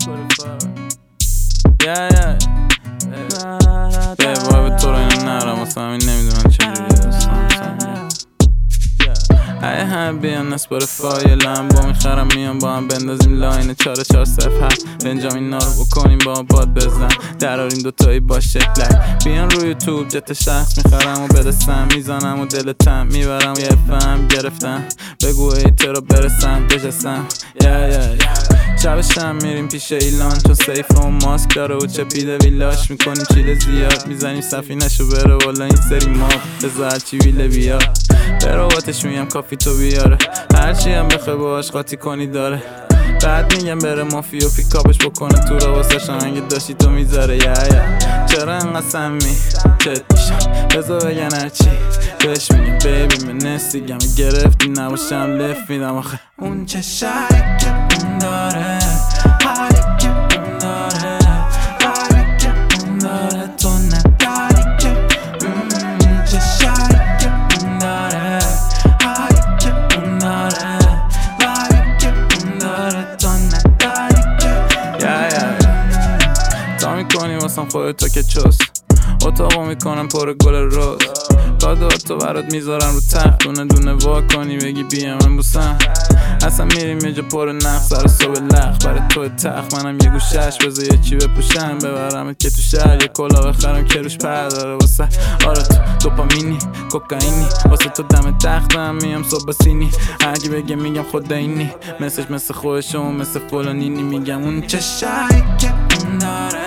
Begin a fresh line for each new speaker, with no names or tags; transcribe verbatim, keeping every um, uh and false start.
yeah, yeah. به بای به تو رو اینو نرم واسه همین نمیدونم چجوری داستان ای هم بیان اسپاتیفای لمبا میخرم میان با هم بندازیم لاین چاره چار صفر هفت بنجامین ها رو بکنیم با هم باد بزن دراریم دوتایی با شکلک بیان روی یوتیوب جت شخص میخرم و بدستم میزنم و دلتم میبرم و یه فهم گرفتم بگو ایتر رو برسم بجسم yeah, yeah, yeah. شبشم میریم پیش ایلان چون سیف و ماسک داره و چپیده ویلاش میکنیم چیل زیاد میزنیم سفینشو بره والا این سری ما بذار هرچی ویله بیاد به رواتش میگم کافی تو بیاره هرچی هم بخواه باش قاطی کنی داره بعد میگم بره مافیا پیکاپش بکنه تو رو واسه شنگ داشتی تو میذاره یا یا چرا انقدر سمی چت میشم بذار بگن هرچی بهش میگم بیبی من نستیگم گرفتی نباشم لف میدم آخه اون چه شایی که اون داره حالی که اون داره حالی که اون داره تو نداری که اون چه شایی که اون داره حالی که اون داره حالی که اون داره تو نداری که یا یا تا میکنی واسم خودتو که چست اتاقو میکنم پر گل روز کادواتو برات میذارم رو تخت دونه دونه وا کنی بگی بیا من بوسم اصلا میریم یه جا پر نخ سر صبح لخ برای تو تخت منم یه گوشش بذار یه چی بپوشم ببرمت که تو شهر یه کلا بخرم که روش پر داره واسه آره تو دوپامینی کوکائینی واسه تو دم تختم میام صبح سینی هرکی بگه میگم خود اینی مثلش مثل خودشون مثل فلانینی میگم اون چه شایی که اون داره